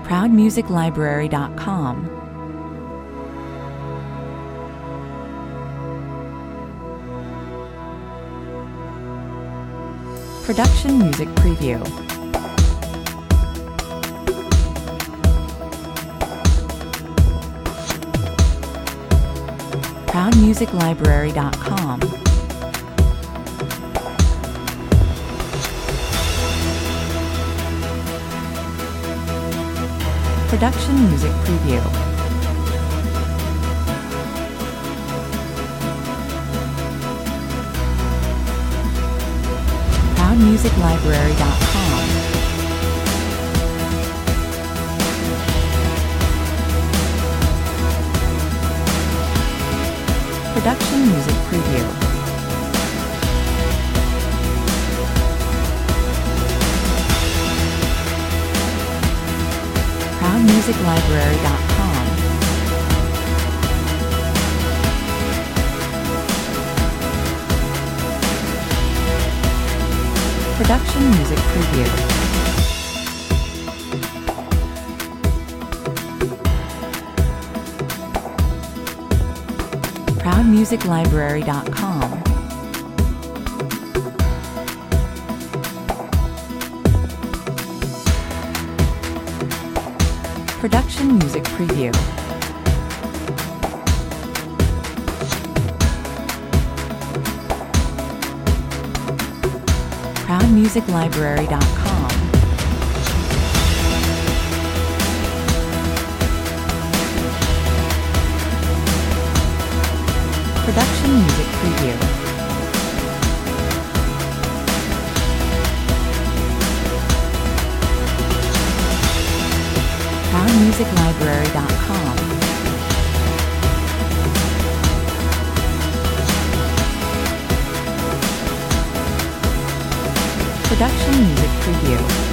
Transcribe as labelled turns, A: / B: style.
A: ProudMusicLibrary.com. Production Music Preview. ProudMusicLibrary.com. Production Music Preview. ProudMusicLibrary.com. Production Music Preview. ProudMusicLibrary.com. Production Music Preview. ProudMusicLibrary.com. Production Music Preview. ProudMusicLibrary.com. Production Music Preview. ProudMusicLibrary.com. Production Music Preview.